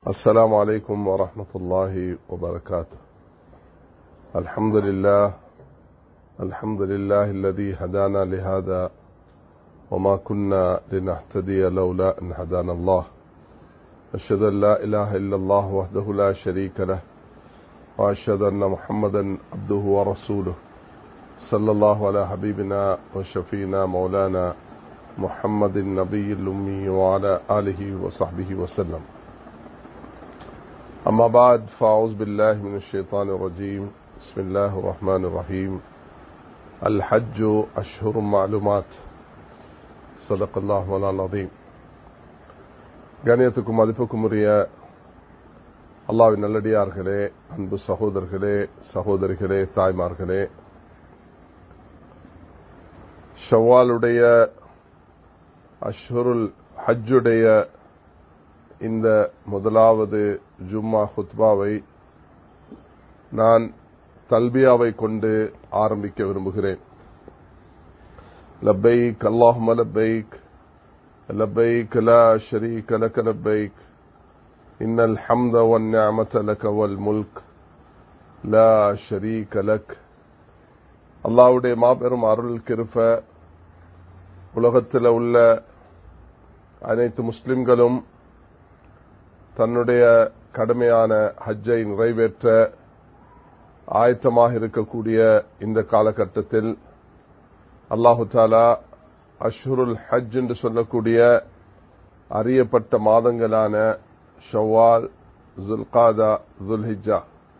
السلام عليكم ورحمة الله وبركاته. الحمد لله الذي هدانا لهذا وما كنا لنهتدي لولا أن هدانا الله. أشهد أن لا إله إلا الله وحده لا شريك له وأشهد أن محمدا عبده ورسوله صلى الله على حبيبنا وشفينا مولانا محمد النبي الأمي وعلى آله وصحبه وسلم. أما بعد فأعوذ بالله من الشيطان الرجيم. بسم الله الرحمن الرحيم. الحج أشهر معلومات. صدق الله العظيم. கண்ணியத்துக்கும் மதிப்புக்கும் உரிய அல்லாஹ்வின் நல்லடியார்களே, அன்பு சகோதரர்களே, சகோதரிகளே, தாய்மார்களே, ஷவ்வாலுடைய அஷ்ஹுருல் ஹஜ்ஜுடைய இந்த முதலாவது ஜும்மா ஹுத்பாவை நான் தல்பியாவை கொண்டு ஆரம்பிக்க விரும்புகிறேன். லப்பைக் அல்லாஹும்ம லப்பைக் லப்பைக் லா ஷரீக லக லப்பைக் இன்னல் ஹம்த வன் நிஅமத லக வல் முல்க் லா ஷரீக லக். அல்லாஹ்வுடைய மாபெரும் அருள் கிருபை உலகத்தில் உள்ள அனைத்து முஸ்லிம்களும் தன்னுடைய கடமையான ஹஜ்ஜை நிறைவேற்ற ஆயத்தமாக இருக்கக்கூடிய இந்த காலகட்டத்தில் அல்லாஹு தாலா அஷ்ஹுருல் ஹஜ் என்று சொல்லக்கூடிய அறியப்பட்ட மாதங்களான ஷவ்வால், ஜுல்காதா, ஜுல்ஹிஜ்ஜா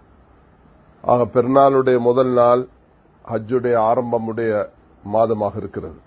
ஆக பெருநாளுடைய முதல் நாள் ஹஜ்ஜுடைய ஆரம்பமுடைய மாதமாக இருக்கிறது.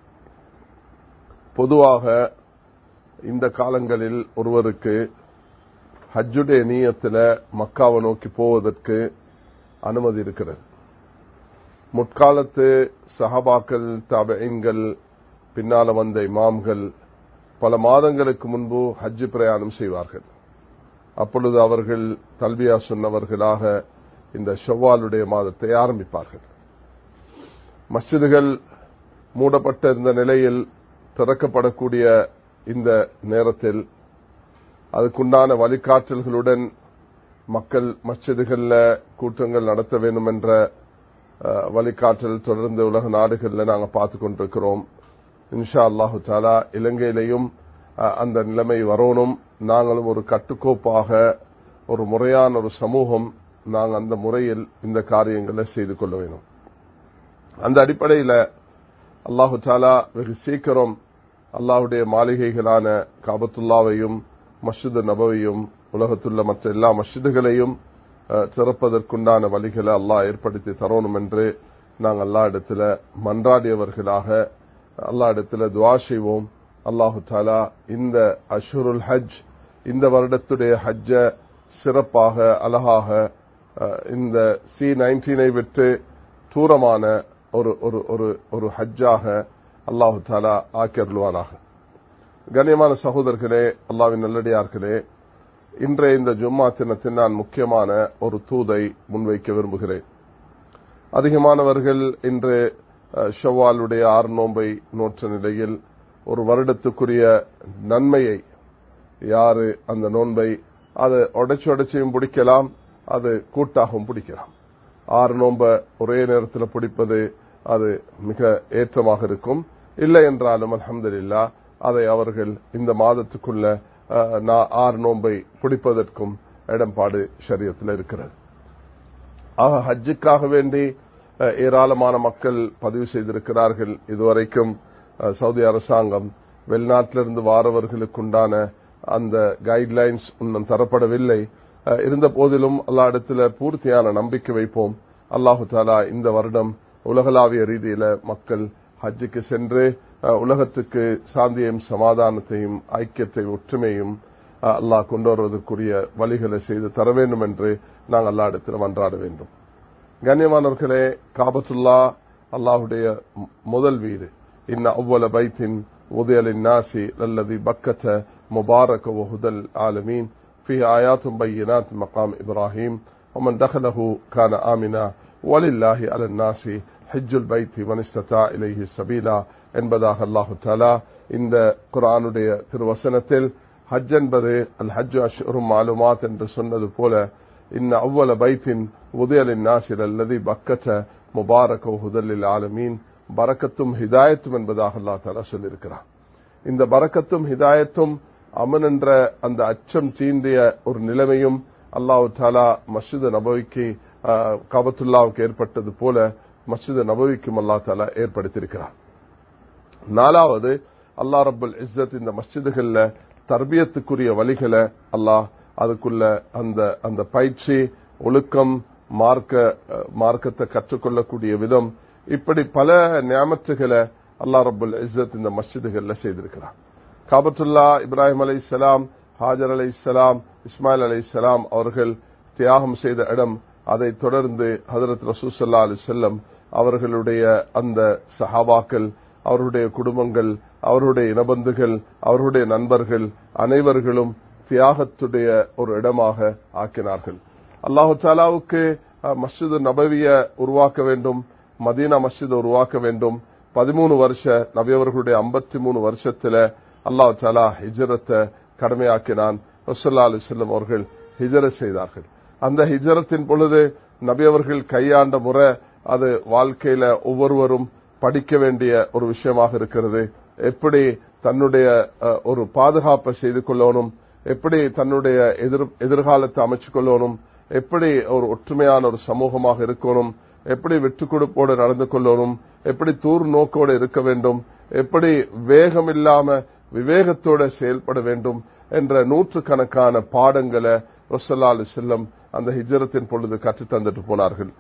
பொதுவாக இந்த காலங்களில் ஒருவருக்கு ஹஜ்ஜுடைய நியத்தில் மக்காவை நோக்கி போவதற்கு அனுமதி இருக்கிறது. முற்காலத்து சஹாபாக்கள், தாபிஈன்கள், பின்னால வந்த இமாம்கள் பல மாதங்களுக்கு முன்பு ஹஜ்ஜு பிரயாணம் செய்வார்கள். அப்பொழுது அவர்கள் தல்பியா சொன்னவர்களாக இந்த ஷவ்வாலுடைய மாதத்தை ஆரம்பிப்பார்கள். மஸ்ஜிதுகள் மூடப்பட்ட இந்த நிலையில் திறக்கப்படக்கூடிய இந்த நேரத்தில் அதுக்குண்டான வழிகாட்டல்களுடன் மக்கள் மஸ்ஜிதுகளில் கூட்டங்கள் நடத்த வேண்டும் என்ற வழிகாட்டல் தொடர்ந்து உலக நாடுகளில் நாங்கள் பார்த்து கொண்டிருக்கிறோம். இன்ஷா அல்லாஹு தாலா இலங்கையிலையும் அந்த நிலைமை வரணும். நாங்களும் ஒரு கட்டுக்கோப்பாக ஒரு முறையான ஒரு சமூகம் நாங்கள் அந்த முறையில் இந்த காரியங்களை செய்து கொள்ள வேண்டும். அந்த அடிப்படையில் அல்லாஹு தாலா வெகு சீக்கிரம் அல்லாஹுடைய மாளிகைகளான காபத்துல்லாவையும் மஸ்ஜித் நபவியும் உலகத்துள்ள மற்ற எல்லா மஸ்ஜிதுகளையும் திறப்பதற்குண்டான வழிகளை அல்லாஹ் ஏற்படுத்தி தரணும் என்று நாங்கள் அல்லா இடத்துல மன்றாடியவர்களாக அல்லா இடத்துல துஆ செய்வோம். அல்லாஹு தாலா இந்த அஷ்ஹுருல் ஹஜ், இந்த வருடத்துடைய ஹஜ்ஜ சிறப்பாக அழகாக இந்த C-19 விட்டு தூரமான ஒரு ஹஜ்ஜாக அல்லாஹு தாலா ஆக்கியருள்வானாக. கண்ணியமான சகோதரர்களே, அல்லாஹ்வின் நல்லடியார்களே, இன்றைய இந்த ஜும்மா தினத்தில் நான் முக்கியமான ஒரு தூதை முன்வைக்க விரும்புகிறேன். அதிகமானவர்கள் இன்று ஷவ்வாலுடைய 6 நோன்பை நோற்ற நிலையில் ஒரு வருடத்துக்குரிய நன்மையை யாரு அந்த நோன்பை அது உடைச்சையும் பிடிக்கலாம், அது கூட்டாகவும் பிடிக்கலாம். 6 நோன்பை ஒரே நேரத்தில் பிடிப்பது அது மிக ஏற்றமாக இருக்கும். இல்லை என்றாலும் அல்ஹம்துலில்லாஹ் அதை அவர்கள் இந்த மாதத்துக்குள்ள 6 நோன்பை பிடிப்பதற்கும் இடம்பாடு ஷரியத்தில் இருக்கிறது. ஆக ஹஜ்ஜுக்காக வேண்டி ஏராளமான மக்கள் பதிவு செய்திருக்கிறார்கள். இதுவரைக்கும் சவுதி அரசாங்கம் வெளிநாட்டிலிருந்து வாரவர்களுக்குண்டான அந்த கைட்லைன்ஸ் இன்னும் தரப்படவில்லை. இருந்த போதிலும் அல்லாஹ் இடத்துல பூர்த்தியான நம்பிக்கை வைப்போம். அல்லாஹு தாலா இந்த வருடம் உலகளாவிய ரீதியில மக்கள் ஹஜ்ஜுக்கு சென்று உலகத்துக்கு சாந்தியையும் சமாதானத்தையும் ஐக்கியத்தையும் ஒற்றுமையும் அல்லாஹ் கொண்டு வருவதற்குரிய வழிகளை செய்து தர வேண்டும் என்று நாங்கள் அல்லா இடத்தில் மன்றாட வேண்டும். கண்ணியமானவர்களே, காபத்துல்லா அல்லாஹுடைய முதல் வீடு. இன்ன அவ்வள பைத்தின் உதயலின் நாசி லல்லதி பக்கத்த முபாரக வஹுதல் ஆலமீன் ஃபீஹி ஆயாத்தும் பையினாத் மகாம் இப்ராஹிம் ومن دخله كان آمنا ولله على الناس حج البيت من استطاع إليه سبيلا என்பதாக அல்லாஹு தஆலா இந்த குர்ஆனுடைய திருவசனத்தில் ஹஜ் என்பது அல் ஹஜ் அஷ்ஹுரும் மாலுமாத் என்று சொன்னது போல இன்ன அவ்வல பைத்தின் உதயலின் நாசிர் அல்லது பக்கத்த முபாரக ஹுதல்லில் ஆலமீன் பரக்கத்தும் ஹிதாயத்தும் என்பதாக அல்லாஹ் தஆலா சொல்லியிருக்கிறார். இந்த பரக்கத்தும் ஹிதாயத்தும் அமன் என்ற அந்த அச்சம் தீண்டிய ஒரு நிலைமையும் அல்லாஹ் தஆலா மஸ்ஜித் நபவிக்கு கஅபத்துல்லாவுக்கு ஏற்பட்டது போல மஸ்ஜித் நபவிக்கும் அல்லாஹ் தஆலா ஏற்படுத்தியிருக்கிறார். நாலாவது, அல்லாஹ் ரப்புல் இஸ்ஸத் இந்த மஸ்ஜிதுகள்ல தர்பியத்துக்குரிய வழிகளை அல்லாஹ் அதுக்குள்ள அந்த பயிற்சி, ஒழுக்கம், மார்க்கத்தை கற்றுக்கொள்ளக்கூடிய விதம், இப்படி பல நியாமத்துகளை அல்லாஹ் ரப்புல் இஸ்ஸத் இந்த மஸ்ஜிதுகள்ல செய்திருக்கிறார். காபத்துல்லா இப்ராஹிம் அலைஹிஸ்ஸலாம், ஹாஜர் அலைஹிஸ்ஸலாம், இஸ்மாயில் அலைஹிஸ்ஸலாம் அவர்கள் தியாகம் செய்த இடம். அதை தொடர்ந்து ஹஜ்ரத் ரசூல் ஸல்லல்லாஹு அலைஹி வஸல்லம் அவர்களுடைய அந்த சஹாபாக்கள், அவருடைய குடும்பங்கள், அவருடைய இனபந்துகள், அவருடைய நண்பர்கள் அனைவர்களும் தியாகத்துடைய ஒரு இடமாக ஆக்கினார்கள். அல்லாஹு தஆலாவுக்கு மஸ்ஜித் நபவிய உருவாக்க வேண்டும், மதீனா மஸ்ஜித் உருவாக்க வேண்டும். 13 வருஷ நபி அவர்களுடைய 53 வருஷத்துல அல்லாஹு தஆலா ஹிஜ்ரத்தை கடமையாக்கினான். ரசூலுல்லாஹி அலைஹி வஸல்லம் அவர்கள் ஹிஜ்ரத் செய்தார்கள். அந்த ஹிஜ்ரத்தின் பொழுது நபி அவர்கள் கையாண்ட முறை அது வாழ்க்கையில ஒவ்வொருவரும் படிக்க வேண்டிய ஒரு விஷயமாக இருக்கிறது. எப்படி தன்னுடைய ஒரு பாதுகாப்பை செய்து கொள்ளணும், எப்படி தன்னுடைய எதிர்காலத்தை அமைச்சு கொள்ளணும், எப்படி ஒரு ஒற்றுமையான ஒரு சமூகமாக இருக்கணும், எப்படி விட்டுக் கொடுப்போடு நடந்து கொள்ளணும், எப்படி தூர் நோக்கோடு இருக்க வேண்டும், எப்படி வேகம் இல்லாம விவேகத்தோட செயல்பட வேண்டும் என்ற நூற்றுக்கணக்கான பாடங்களை ரசூலுல்லாஹி அலைஹி வஸல்லம் அந்த ஹிஜ்ரத்தின் பொழுது கற்றுத் தந்துட்டு போனார்கள்.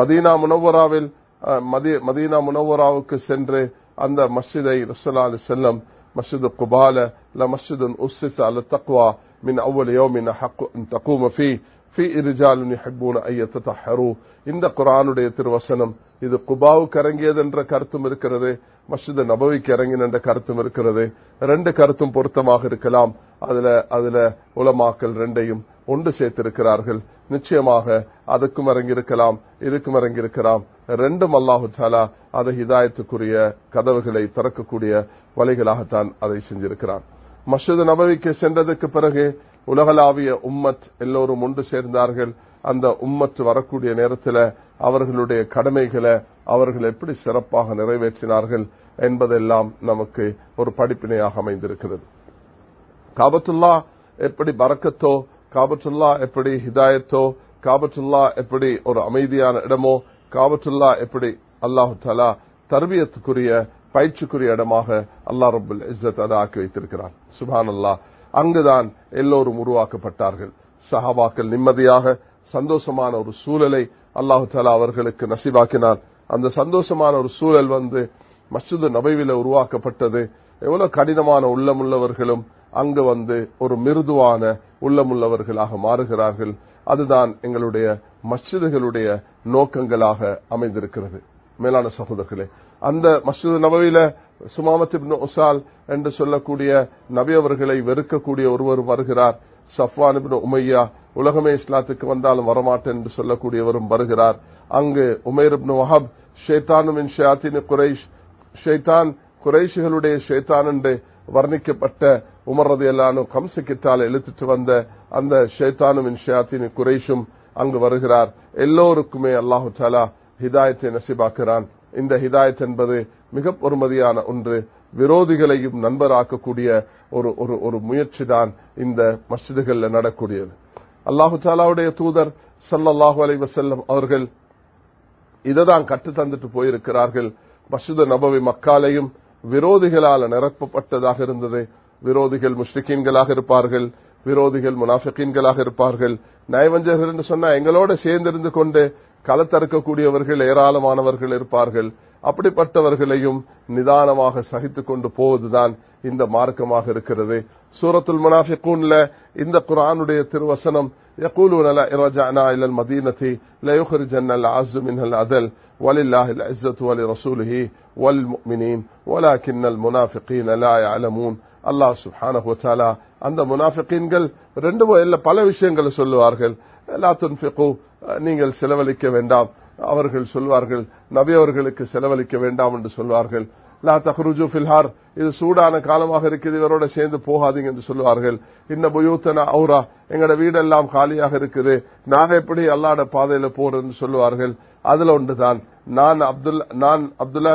மதீனா முனவ்வராவுக்கு சென்று அந்த மஸ்ஜிதை ரசூலுல்லாஹி அலைஹி வஸல்லம் மஸ்ஜித் குபால லமஸ்ஜிதுன் உஸ்ஸிஸ அலா தக்வா மின் அவ்வல் யௌமின் ஹக் அன் தகூம ஃபீ ரிஜாலுன் யுஹிப்பூன அன் யதஹரு. இந்த குர்ஆனுடைய திருவசனம் இது குபாவுக்கு இறங்கியது என்ற கருத்தும் இருக்கிறது, மஸ்ஜித் நபவிக்கு இறங்கின என்ற கருத்தும் இருக்கிறது. ரெண்டு கருத்தும் பொருத்தமாக இருக்கலாம். அதுல உலமாக்கள் ரெண்டையும் ஒன்று சேர்த்திருக்கிறார்கள். நிச்சயமாக அதுக்கும் இறங்கியிருக்கலாம், இதுக்கும் இறங்கியிருக்கலாம். ரெண்டும் அல்லாஹு தஆலா அதை ஹிதாயத்துக்குரிய கதவுகளை திறக்கக்கூடிய வழிகளாகத்தான் அதை செஞ்சிருக்கிறான். மஸ்ஜித் நபவிக்கு சென்றதுக்கு பிறகு உலகளாவிய உம்மத் எல்லோரும் ஒன்று சேர்ந்தார்கள். அந்த உம்மத் வரக்கூடிய நேரத்தில் அவர்களுடைய கடமைகளை அவர்கள் எப்படி சிறப்பாக நிறைவேற்றினார்கள் என்பதெல்லாம் நமக்கு ஒரு படிப்பினையாக அமைந்திருக்கிறது. காபத்துல்லா எப்படி பரக்கத்தோ, காபத்துல்லா எப்படி ஹிதாயத்தோ, காபத்துல்லா எப்படி ஒரு அமைதியான இடமோ, காபத்துல்லா எப்படி அல்லாஹு தஆலா தர்பியத்துக்குரிய பயிற்சிக்குரிய இடமாக அல்லாஹ் ரப்புல் இஸ்ஸத் அதை ஆக்கி வைத்திருக்கிறான். சுப்ஹானல்லாஹ். அங்குதான் எல்லோரும் உருவாக்கப்பட்டார்கள். சஹாபாக்கள் நிம்மதியாக சந்தோஷமான ஒரு சூழலை அல்லாஹு தஆலா அவர்களுக்கு நசீபாக்கினான். அந்த சந்தோஷமான ஒரு சூழல் மஸ்ஜித் நபவியில உருவாக்கப்பட்டது. எவ்வளவு கடினமான உள்ளமுள்ளவர்களும் அங்கு ஒரு மிருதுவான உள்ளமுள்ளவர்களாக மாறுகிறார்கள். அதுதான் எங்களுடைய மஸ்ஜிதுகளுடைய நோக்கங்களாக அமைந்திருக்கிறது. மேலான சகோதரர்களே, அந்த மஸ்ஜித் நபவியில சுமாமத் இப்னு உசால் என்று சொல்லக்கூடிய நபி அவர்களை வெறுக்கக்கூடிய ஒருவர் வருகிறார். சஃப்வான் இப்னு உமையா உலகமே இஸ்லாத்துக்கு வந்தாலும் வரமாட்டேன் என்று சொல்லக்கூடியவரும் வருகிறார். அங்கு உமைர் இப்னு வஹப் ஷைத்தானு மின் ஷயாத்தீன் குரைஷ், ஷைத்தான் குரைஷிகளுடைய ஷைத்தான் என்று வர்ணிக்கப்பட்ட உமர் ரலியல்லாஹு அன்ஹு கம்சக்கிட்டால் இழுத்துட்டு வந்த அந்த ஷைத்தானு மின் ஷயாத்தீன் குரைஷும் அங்கு வருகிறார். எல்லோருக்குமே அல்லாஹு தஆலா ஹிதாயத்தை நசீபாக்குறான். இந்த ஹிதாயத் என்பது மிக பொறுமதியான ஒன்று. விரோதிகளையும் நண்பராக்கக்கூடிய ஒரு முயற்சி தான் இந்த மஸ்ஜிதுகளில் நடக்கூடியது. அல்லாஹு தஆலாவுடைய தூதர் ஸல்லல்லாஹு அலைஹி வஸல்லம் அவர்கள் இததான் கற்று தந்துட்டு போயிருக்கிறார்கள். மஸ்ஜித் நபவி மக்காலையும் விரோதிகளால் நிரப்பப்பட்டதாக இருந்தது. விரோதிகள் முஷ்ரிக்கீன்களாக இருப்பார்கள், விரோதிகள் முனாஃபிகீன்களாக இருப்பார்கள். நயவஞ்சகர்கள் என்று சொன்னா எங்களோட சேர்ந்திருந்து கொண்டு களத்தறுக்கக்கூடியவர்கள் ஏராளமானவர்கள் இருப்பார்கள். அப்படிப்பட்டவர்களையும் நிதானமாக சகித்துக் கொண்டு போவதுதான் இந்த மார்க்கமாக இருக்கிறது. சூரத்துல் முனாஃபிகூன்ல இந்த குர்ஆனுடைய திருவசனம் يقولون لا رجعنا الى المدينه لا يخرجن العز منها الاذل ولله العزه ولرسوله والمؤمنين ولكن المنافقين لا يعلمون. அல்லாஹ் சுப்ஹானஹு வ தஆலா அந்த முனாஃபிகீன்கள் பல விஷயங்களை சொல்லுவார்கள். லா துன்ஃபிகு, நீங்கள் செலவழிக்க வேண்டாம். அவர்கள் சொல்வார்கள் நபி அவர்களுக்கு செலவழிக்க வேண்டாம் என்று சொல்வார்கள். லா தக்ருஜு ஃபில் ஹர், இது சூடான காலமாக இருக்குது, இவரோட சேர்ந்து போகாதீங்க என்று சொல்லுவார்கள். இன்ன புயூத்தனா ஔரா, எங்கட வீடெல்லாம் காலியாக இருக்குது, நாங்க எப்படி அல்லாஹ்வுடைய பாதையில போறோம்னு சொல்லுவார்கள். அதுல ஒன்றுதான் நான் அப்துல்லா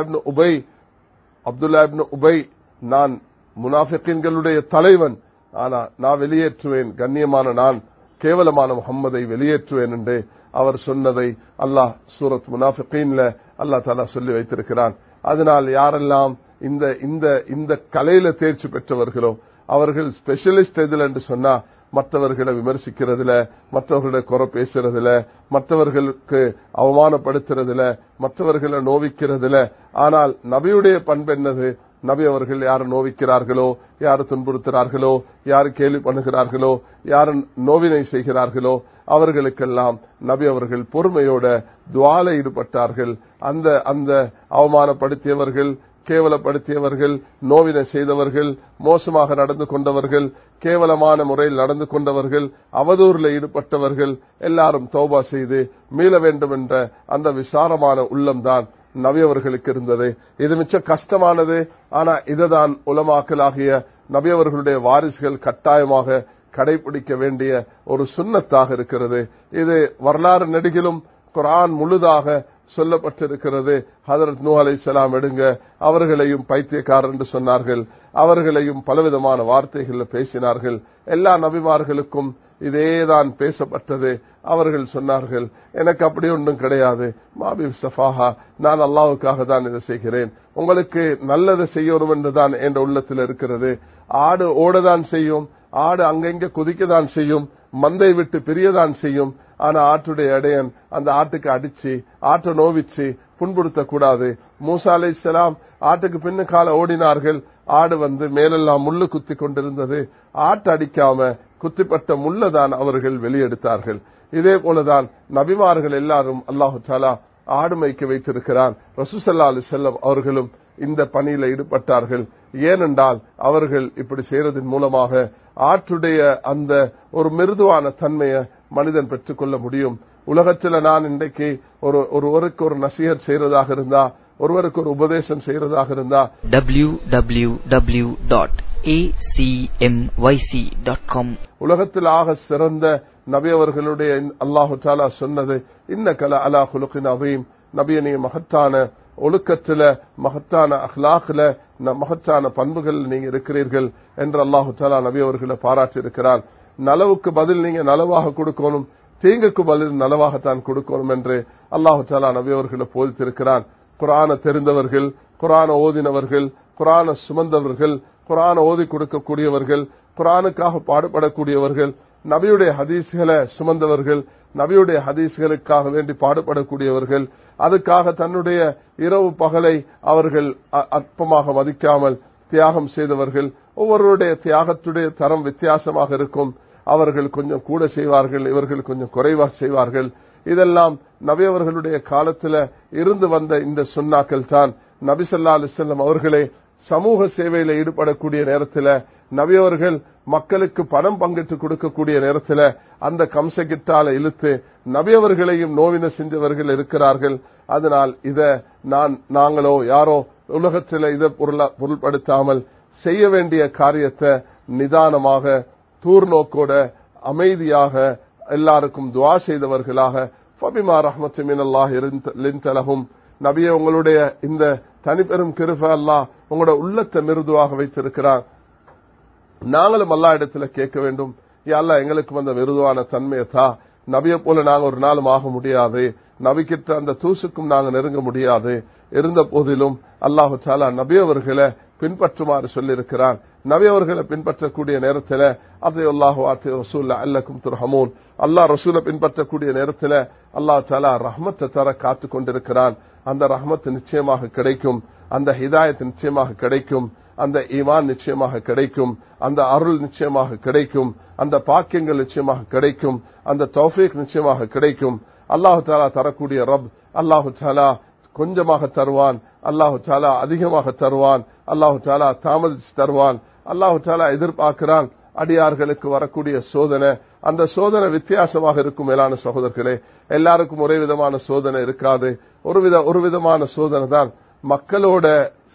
இப்னு உபை நான் முனாஃபிகீன்களுடைய தலைவன், ஆனா நான் வெளியேற்றுவேன், கண்ணியமான நான் கேவலமான முஹம்மதை வெளியேற்றுவேன் என்று அவர் சொன்னதை அல்லாஹ் சூரத் முனாஃபிகீன்ல அல்லாஹ் தஆலா சொல்லி வைத்திருக்கிறான். அதனால் யாரெல்லாம் இந்த இந்த இந்த கலையில தேர்ச்சி பெற்றவர்களோ அவர்கள் ஸ்பெஷலிஸ்ட் எதில் என்று சொன்னா மற்றவர்களை விமர்சிக்கிறதுல, மற்றவர்களை குறை பேசுறதுல, மற்றவர்களுக்கு அவமானப்படுத்துறதுல, மற்றவர்களை நோவிக்கிறதுல. ஆனால் நபியுடைய பண்பு என்னது? நபி அவர்கள் யாரு நோவிக்கிறார்களோ, யாரு துன்புறுத்துகிறார்களோ, யாரு கேலி பண்ணுகிறார்களோ, யாரு நோவினை செய்கிறார்களோ அவர்களுக்கெல்லாம் நபி அவர்கள் பொறுமையோட துஆல ஈடுபட்டார்கள். அந்த அந்த அவமானப்படுத்தியவர்கள், கேவலப்படுத்தியவர்கள், நோவினை செய்தவர்கள், மோசமாக நடந்து கொண்டவர்கள், கேவலமான முறையில் நடந்து கொண்டவர்கள், அவதூறில் ஈடுபட்டவர்கள் எல்லாரும் தௌபா செய்து மீள வேண்டும் என்ற அந்த விசாரமான உள்ளம்தான் நபி அவர்களுக்கு இருந்தது. இது மிச்ச கஷ்டமானது. ஆனா இதுதான் உலமாக்கலாகிய நபி அவர்களுடைய வாரிசுகள் கட்டாயமாக கடைபிடிக்க வேண்டிய ஒரு சுன்னத்தாக இருக்கிறது. இது வரலாறு நெடுகிலும் குர்ஆன் முழுதாக சொல்லப்பட்டிருக்கிறது. ஹஜ்ரத் நூஹ் அலைஹிஸ்ஸலாம் எடுங்க, அவர்களையும் பைத்தியக்காரர் என்று சொன்னார்கள், அவர்களையும் பலவிதமான வார்த்தைகள் பேசினார்கள். எல்லா நபிமார்களுக்கும் இதேதான் பேசப்பட்டது. அவர்கள் சொன்னார்கள், எனக்கு அப்படி ஒன்றும் கிடையாது, மாபி சஃபாஹா, நான் அல்லாஹ்வுக்காக தான் இதை செய்கிறேன், உங்களுக்கு நல்லதை செய்யணும் என்றுதான் என்ற உள்ளத்தில் இருக்கிறது. ஆடு ஓடதான் செய்யும், ஆடு அங்கங்க குதிக்கதான் செய்யும், மந்தை விட்டு பிரியதான் செய்யும். ஆனா ஆட்டுடைய இடையன் அந்த ஆட்டுக்கு அடிச்சு ஆட்டை நோவிச்சு புண்படுத்தக்கூடாது. மூசா அலைஹிஸ்ஸலாம் ஆட்டுக்கு பின்னுக்கால ஓடினார்கள், ஆடு மேலெல்லாம் முள்ளு குத்தி கொண்டிருந்தது, ஆட்டு அடிக்காம குத்திப்பட்ட முள்ளதான் அவர்கள் வெளியெடுத்தார்கள். இதே போலதான் நபிமார்கள் எல்லாரும் அல்லாஹு தஆலா ஆடு மேய்க்க வைத்திருக்கிறான். ரசூல் ஸல்லல்லாஹு அலைஹி வஸல்லம் அவர்களும் இந்த பணியில ஈடுபட்டார்கள். ஏனென்றால் அவர்கள் இப்படி செய்யறதன் மூலமாக ஆற்றுடைய அந்த ஒரு மிருதுவான தன்மையை மனிதன் பெற்றுக் கொள்ள முடியும். உலகத்தில் நான் இன்றைக்கு ஒருவருக்கு ஒரு நசீஹத் செய்யறதாக இருந்தா, ஒருவருக்கு ஒரு உபதேசம் செய்யறதாக இருந்தா www.acmyc.com உலகத்தில் ஆக சிறந்த நபி அவர்களுடைய அல்லாஹு தஆலா சொன்னது, இன்னக லஅலா குலுகின் அதீம், நபியே மகத்தான ஒழுக்கத்தில, மகத்தான அஹ்லாக்ல, மகத்தான பண்புகள் நீங்க இருக்கிறீர்கள் என்று அல்லாஹு தஆலா நபி அவர்களை பாராட்டி இருக்கிறார். நலவுக்கு பதில் நீங்க நலவாக கொடுக்கணும், தீங்குக்கு பதில் நலவாகத்தான் கொடுக்கணும் என்று அல்லாஹு தஆலா நபி அவர்களை போதித்திருக்கிறான். குர்ஆனை தெரிந்தவர்கள், குர்ஆனை ஓதினவர்கள், குர்ஆனை சுமந்தவர்கள், குர்ஆனை ஓதி கொடுக்கக்கூடியவர்கள், குர்ஆனுக்காக பாடுபடக்கூடியவர்கள், நபியுடைய ஹதீஸ்களை சுமந்தவர்கள், நபியுடைய ஹதீஸ்களுக்காக வேண்டி பாடுபடக்கூடியவர்கள், அதுக்காக தன்னுடைய இரவு பகலை அவர்கள் அற்பமாக மதிக்காமல் தியாகம் செய்தவர்கள். ஒவ்வொருவருடைய தியாகத்துடைய தரம் வித்தியாசமாக இருக்கும். அவர்கள் கொஞ்சம் கூட செய்வார்கள், இவர்கள் கொஞ்சம் குறைவாக செய்வார்கள். இதெல்லாம் நபி அவர்களுடைய காலத்தில் இருந்து வந்த இந்த சுன்னாக்கள் தான். நபி ஸல்லல்லாஹு அலைஹி வஸல்லம் அவர்களே சமூக சேவையில் ஈடுபடக்கூடிய நேரத்தில், நபி அவர்கள் மக்களுக்கு பணம் பங்கிட்டு கொடுக்கக்கூடிய நேரத்தில் அந்த கம்சகிட்டால இழுத்து நபி அவர்களையும் நோவின செஞ்சவர்கள் இருக்கிறார்கள். அதனால் இத நாங்களோ யாரோ உலகத்தில் இதை பொருள்படுத்தாமல் செய்ய வேண்டிய காரியத்தை நிதானமாக, தூர்நோக்கோட, அமைதியாக, எல்லாருக்கும் துஆ செய்தவர்களாக, ஃபபிமா ரஹ்மத்தின் மினல்லாஹி லின்த லஹும், நபியே உங்களுடைய இந்த தனிப்பெரும் கிருபை அல்லாஹ் உங்களோட உள்ளத்தை மிருதுவாக வைத்திருக்கிறார். நாங்களும் அல்லாஹ் இடத்துல கேட்க வேண்டும், யா அல்லாஹ் எங்களுக்கு வந்த மிருதுவான தன்மையை தா. நபியை போல நாங்க ஒரு நாளும் ஆக முடியாது, நபிக்கிட்ட அந்த தூசுக்கும் நாங்க நெருங்க முடியாது. இருந்த போதிலும் அல்லாஹு தஆலா நபி அவர்களை பின்பற்றுமாறு சொல்லியிருக்கிறார். நபி அவர்களை பின்பற்றக்கூடிய நேரத்தில் அல்லாஹு ஆத்தி ரசூல் அல்லக்கும் துர்ஹமூன், அல்லாஹ் ரசூலை பின்பற்றக்கூடிய நேரத்தில் அல்லாஹ் தஆலா ரஹ்மத்தை தர காத்து கொண்டிருக்கிறான். அந்த ரஹ்மத் நிச்சயமாக கிடைக்கும், அந்த ஹிதாயத் நிச்சயமாக கிடைக்கும், அந்த ஈமான் நிச்சயமாக கிடைக்கும், அந்த அருள் நிச்சயமாக கிடைக்கும், அந்த பாக்கியங்கள் நிச்சயமாக கிடைக்கும், அந்த தௌஃபீக் நிச்சயமாக கிடைக்கும். அல்லாஹு தஆலா தரக்கூடிய ரப், அல்லாஹு தஆலா கொஞ்சமாக தருவான், அல்லாஹு தஆலா அதிகமாக தருவான், அல்லாஹு தஆலா தாமதித்து தருவான். அல்லாஹு தஆலா எதிர்பார்க்கிறான் அடியார்களுக்கு வரக்கூடிய சோதனை, அந்த சோதனை வித்தியாசமாக இருக்கும். மேலான சகோதரர்களே, எல்லாருக்கும் ஒரே விதமான சோதனை இருக்காது. ஒரு விதமான சோதனை தான் மக்களோட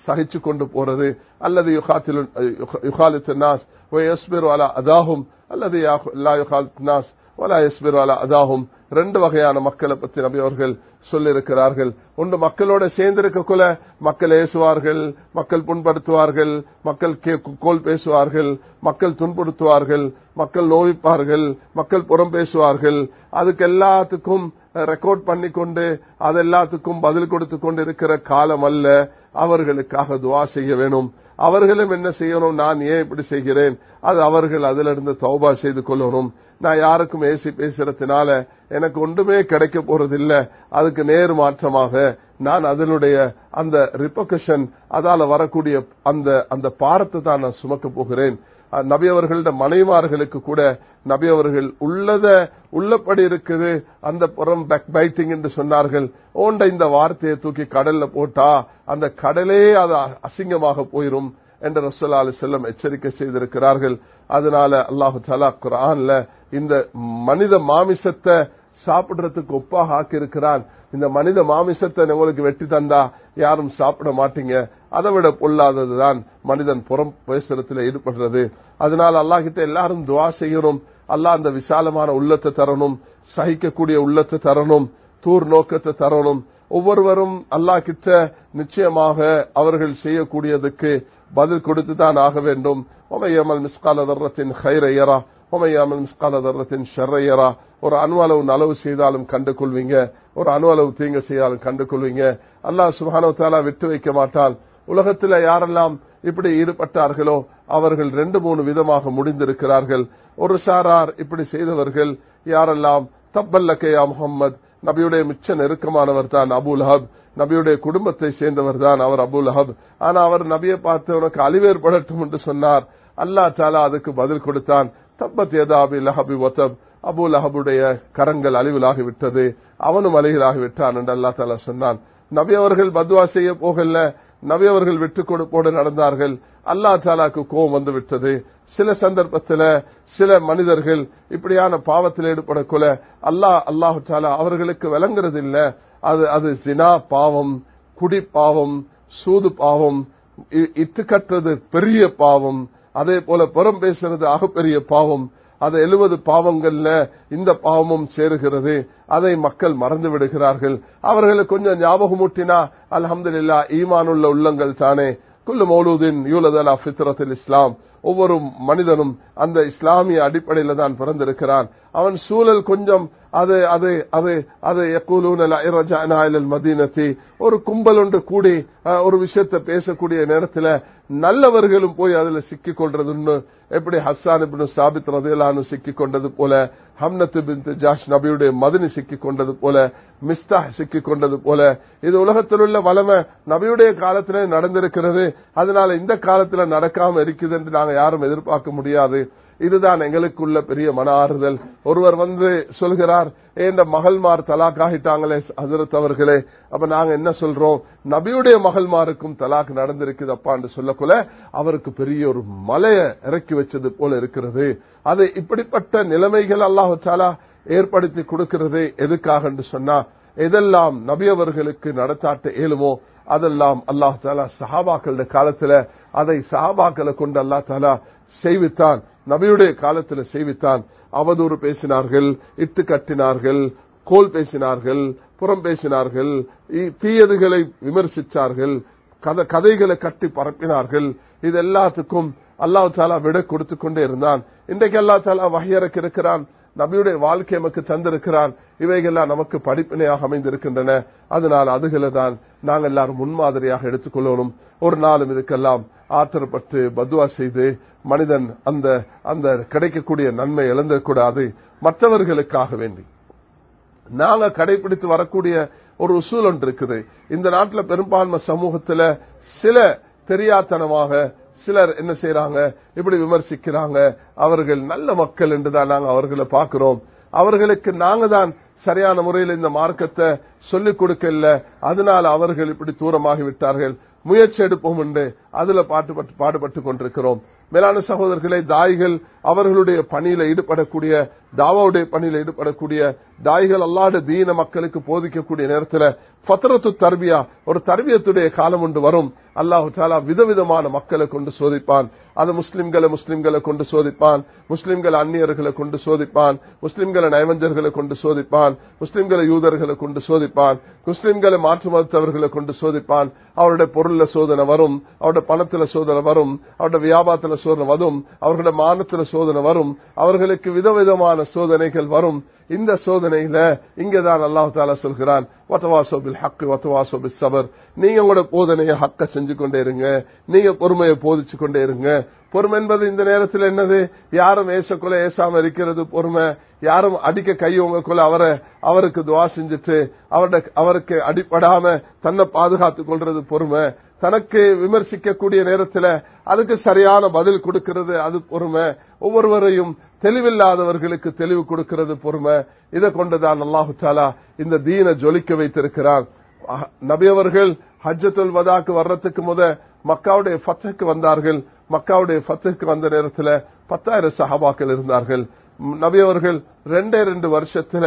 சகிச்சு கொண்டு போறது, அல்லது யுகாலித்து நாஸ் வயஸ்பிரு அலா அதாஹும் அல்லது லா யுகாலித்து நாஸ் வலா யஸ்பிரு அலா அதாஹும். ரெண்டு வகையான மக்களை பற்றி நபி அவர்கள் சொல்லியிருக்கிறார்கள். ஒன்று, மக்களோட சேர்ந்திருக்கக்குள்ள மக்கள் ஏசுவார்கள், மக்கள் புண்படுத்துவார்கள், மக்கள் கோல் பேசுவார்கள், மக்கள் துன்புறுத்துவார்கள், மக்கள் நோவிப்பார்கள், மக்கள் புறம் பேசுவார்கள். அதுக்கு எல்லாத்துக்கும் ரெக்கார்ட் பண்ணி கொண்டு அது எல்லாத்துக்கும் பதில் கொடுத்து கொண்டு இருக்கிற காலம் அல்ல. அவர்களுக்காக துவா செய்ய வேணும். அவர்களும் என்ன செய்யணும், நான் ஏன் இப்படி செய்கிறேன், அது அவர்கள் அதிலிருந்து தௌபா செய்து கொள்ளணும். நான் யாருக்கும் ஏசி பேசுறதுனால எனக்கு ஒன்றுமே கிடைக்க போறதில்ல. அதுக்கு நேர் மாற்றமாக நான் அதனுடைய அந்த ரிபர்கஷன், அதால வரக்கூடிய அந்த பாரத்தை தான் நான் சுமக்க போகிறேன். நபி அவர்களோட மனைவிமார்களுக்கு கூட நபி அவர்கள் உள்ளபடி இருக்குது. அந்த புறம் பேக் பைட்டிங் என்று சொன்னார்கள். ஓண்ட இந்த வார்த்தையை தூக்கி கடல்ல போட்டா அந்த கடலே அது அசிங்கமாக போயிரும் என்று ரசூலுல்லாஹி அலைஹி வஸல்லம் எச்சரிக்கை செய்திருக்கிறார்கள். அதனால அல்லாஹு தஆலா குர்ஆன்ல இந்த மனித மாமிசத்தை சாப்பிடுறதுக்கு ஒப்பாக ஆக்கியிருக்கிறான். இந்த மனித மாமிசத்தை உங்களுக்கு வெட்டி தந்தா யாரும் சாப்பிட மாட்டீங்க. அதை விட பொல்லாததுதான் மனிதன் புறம் பேசுறதுல ஈடுபடுறது. அதனால அல்லாஹ் கிட்ட எல்லாரும் துவா செய்யணும். அல்லாஹ் அந்த விசாலமான உள்ளத்தை தரணும், சகிக்கக்கூடிய உள்ளத்தை தரணும், தூர் நோக்கத்தை தரணும். ஒவ்வொருவரும் அல்லாஹ் கிட்ட நிச்சயமாக அவர்கள் செய்யக்கூடியதுக்கு பதில் கொடுத்துதான் ஆக வேண்டும். ஒரு அணுவளவு நலவு செய்தாலும் கண்டு கொள்வீங்க, ஒரு அணுவளவு தீங்கு செய்தாலும் கண்டு கொள்வீங்க. அல்லாஹ் சுப்ஹானஹு வ தஆலா விட்டு வைக்க மாட்டான். உலகத்தில் யாரெல்லாம் இப்படி ஈடுபட்டார்களோ அவர்கள் 2-3 விதமாக முடிந்திருக்கிறார்கள். ஒரு சாரார் இப்படி செய்தவர்கள் யாரெல்லாம், தப்பல்லக்கையா முஹம்மது, நபியுடைய மிச்ச நெருக்கமானவர் தான் அபூ லஹப், நபியுடைய குடும்பத்தை சேர்ந்தவர் தான் அவர் அபூ லஹப். ஆனா அவர் நபியை பார்த்து உனக்கு அழிவேற்படட்டும் என்று சொன்னார். அல்லாஹ் தஆலா அதுக்கு பதில் கொடுத்தான், தப்பத் யதா அபீ லஹபி வதப், அபூ லஹபுடைய கரங்கள் அழிவிலாகி விட்டது, அவனும் அழிவிலாகி விட்டான் என்று அல்லாஹ் தஆலா சொன்னான். நபி அவர்கள் பத்வா செய்ய போகல, நபி அவர்கள் விட்டு கொடுப்போடு நடந்தார்கள். அல்லாஹ் தஆலாக்கு கோபம் வந்து விட்டது. சில சந்தர்ப்பத்தில் சில மனிதர்கள் இப்படியான பாவத்தில் ஈடுபடக்குள்ள அல்லாஹ் தஆலா அவர்களுக்கு விளங்குறது இல்ல. அது ஜினா பாவம், குடி பாவம், சூது பாவம், இட்டு கட்டுறது பெரிய பாவம், அதே போல புறம் பேசுறது ஆகப்பெரிய பாவம். அது 70 பாவங்கள்ல இந்த பாவமும் சேருகிறது. அதை மக்கள் மறந்து விடுகிறார்கள். அவர்களுக்கு கொஞ்சம் ஞாபகமூட்டினா அல்ஹம்துலில்லாஹ், ஈமானுள்ள உள்ளங்கள் தானே. குல்லு மௌலூதின் யூலது அலா ஃபித்ரத்தில் இஸ்லாம், ஒவ்வொரு மனிதனும் அந்த இஸ்லாமிய அடிப்படையில தான் பிறந்திருக்கிறான். அவன் சூழல் கொஞ்சம் மதீனத்தி, ஒரு கும்பல் ஒன்று கூடி ஒரு விஷயத்தை பேசக்கூடிய நேரத்தில் நல்லவர்களும் போய் அதுல சிக்கிக் கொள்றதுன்னு, எப்படி ஹஸ்ஸான் இப்னு சாபித் ரலியல்லாஹு அன்ஹு சிக்கிக் கொண்டது போல, ஹம்னத் பின்த் ஜாஷ் நபியுடைய மதனி சிக்கிக் கொண்டது போல, மிஸ்தாஹ் சிக்கிக் கொண்டது போல, இது உலகத்தில் உள்ள வளமை நபியுடைய காலத்திலே நடந்திருக்கிறது. அதனால இந்த காலத்துல நடக்காம இருக்குது என்று நாங்க யாரும் எதிர்பார்க்க முடியாது. இதுதான் எங்களுக்குள்ள பெரிய மன ஆறுதல். ஒருவர் வந்து சொல்கிறார், இந்த மகள்மார் தலாக் ஆகிட்டாங்களே ஹஜ்ரத் அவர்களே, அப்ப நாங்க என்ன சொல்றோம், நபியுடைய மகள்மாருக்கும் தலாக் நடந்திருக்குது அப்பான்னு சொல்லக்குள்ள அவருக்கு பெரிய ஒரு மலையை இறக்கி வச்சது போல இருக்கிறது. அது இப்படிப்பட்ட நிலைமைகள் அல்லாஹ் தஆலா ஏற்படுத்தி கொடுக்கிறது. எதுக்காக என்று சொன்னா, எதெல்லாம் நபி அவர்களுக்கு நடத்தாட்ட இயலுமோ அதெல்லாம் அல்லாஹ் தஆலா சஹாபாக்களுடைய காலத்துல அதை சஹாபாக்களை கொண்டு அல்லாஹ் தஆலா செய்வித்தான். நபியுடைய காலத்துல செய்வித்தான். அவதூறு பேசினார்கள், இட்டு கட்டினார்கள், கோல் பேசினார்கள், புறம் பேசினார்கள், தீயதுகளை விமர்சித்தார்கள், கதைகளை கட்டி பரப்பினார்கள். இது எல்லாத்துக்கும் அல்லாஹ் தஆலா விட கொடுத்து கொண்டே இருந்தான். இன்றைக்கு அல்லாஹ் தஆலா வஹ்யிறக்கி இருக்கிறான், நபியுடைய வாழ்க்கை நமக்கு தந்திருக்கிறான். இவைகள்லாம் நமக்கு படிப்பினையாக அமைந்திருக்கின்றன. அதனால் அதுகளை தான் நாங்கள் எல்லாரும் முன்மாதிரியாக எடுத்துக்கொள்ளணும். ஒரு நாளும் இதுக்கெல்லாம் ஆத்திரப்பட்டு பத்வா செய்து மனிதன் அந்த கிடைக்கக்கூடிய நன்மை இழந்தக்கூடாது. மற்றவர்களுக்காக வேண்டி நாங்க கடைபிடித்து வரக்கூடிய ஒரு உசூல் ஒன்று இருக்குது. இந்த நாட்டில் பெரும்பான்மை சமூகத்துல சில தெரியாத்தனமாக சிலர் என்ன செய்யறாங்க, இப்படி விமர்சிக்கிறாங்க. அவர்கள் நல்ல மக்கள் என்றுதான் நாங்க அவர்களை பார்க்கிறோம். அவர்களுக்கு நாங்க தான் சரியான முறையில் இந்த மார்க்கத்தை சொல்லிக் கொடுக்கல. அதனால அவர்கள் இப்படி தூரமாகி விட்டார்கள். முயற்சி எடுப்போம் என்று அதுல பாடுபட்டு கொண்டிருக்கிறோம். மேலான சகோதரர்களை, தாய்கள் அவர்களுடைய பணியில ஈடுபடக்கூடிய தாவாவுடைய பணியில ஈடுபடக்கூடிய தாய்கள் அல்லாஹ்வுடைய தீன மக்களுக்கு போதிக்கக்கூடிய நேரத்தில் ஃபத்ரத்து தர்பியா ஒரு தர்பியத்துடைய காலம் ஒன்று வரும். அல்லாஹு தஆலா விதவிதமான மக்களை கொண்டு சோதிப்பான். அது முஸ்லிம்களை கொண்டு சோதிப்பான், முஸ்லிம்களை அந்நியர்களை கொண்டு சோதிப்பான், முஸ்லிம்களை நயவஞ்சர்களை கொண்டு சோதிப்பான், முஸ்லிம்களை யூதர்களை கொண்டு சோதிப்பான், முஸ்லிம்களை மாற்று மதத்தவர்களை கொண்டு சோதிப்பான். அவருடைய பொருள்ல சோதனை வரும், அவருடைய பணத்துல சோதனை வரும், அவருடைய வியாபாரத்துல சோதனை வரும், அவர்களுடைய மானத்துல சோதனை வரும், அவர்களுக்கு விதவிதமான சோதனைகள் வரும். இந்த சோதனையில இங்கதான் அல்லாஹ் தஆலா சொல்கிறான், வதவாஸோ பில் ஹக் வதவாஸோ பிஸ் ஸபர். நீங்க உங்களோட போதனையை ஹக்க செஞ்சு கொண்டே இருங்க, நீங்க பொறுமையை போதிச்சு கொண்டே இருங்க. பொறுமை என்பது இந்த நேரத்தில் என்னது? யாரும் ஏசக்குள்ள ஏசாம இருக்கிறது பொறுமை. யாரும் அடிக்க கையவங்கக்குள்ள அவருக்கு துவா செஞ்சுட்டு அவருக்கு அடிப்படாம தன்னை பாதுகாத்துக் கொள்றது பொறுமை. தனக்கு விமர்சிக்கக்கூடிய நேரத்தில் அதுக்கு சரியான பதில் கொடுக்கிறது அது பொறுமை. ஒவ்வொருவரையும் தெளிவில்லாதவர்களுக்கு தெளிவு கொடுக்கிறது பொறுமை. இதை கொண்டுதான் அல்லாஹு தஆலா இந்த தீனை ஜொலிக்க வைத்திருக்கிறார். நபி அவர்கள் ஹஜ்ஜத்துல் வதாக்கு வர்றதுக்கு மக்காவுடைய ஃபத்ஹுக்கு வந்தார்கள். மக்காவுடைய ஃபத்ஹுக்கு வந்த நேரத்தில் 10,000 சஹாபாக்கள் இருந்தார்கள். நபி அவர்கள் 2 வருஷத்துல